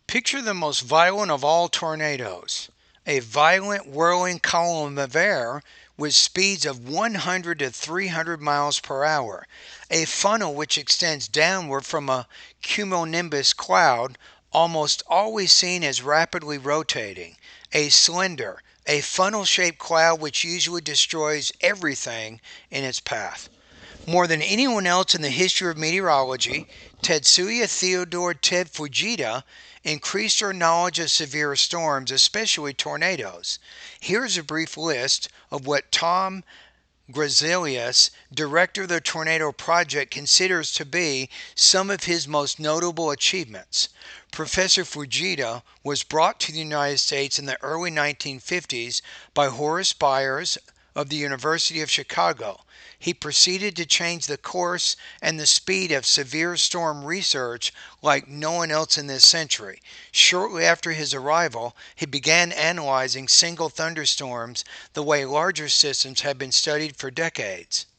Picture the most violent of all tornadoes, a violent whirling column of air with speeds of 100 to 300 miles per hour, a funnel which extends downward from a cumulonimbus cloud, almost always seen as rapidly rotating, a funnel-shaped cloud which usually destroys everything in its path. More than anyone else in the history of meteorology, Tetsuya Theodore Ted Fujita increased our knowledge of severe storms, especially tornadoes. Here's a brief list of what Tom Grazelius, director of the Tornado Project, considers to be some of his most notable achievements. Professor Fujita was brought to the United States in the early 1950s by Horace Byers of the University of Chicago. He proceeded to change the course and the speed of severe storm research like no one else in this century. Shortly after his arrival, he began analyzing single thunderstorms the way larger systems had been studied for decades.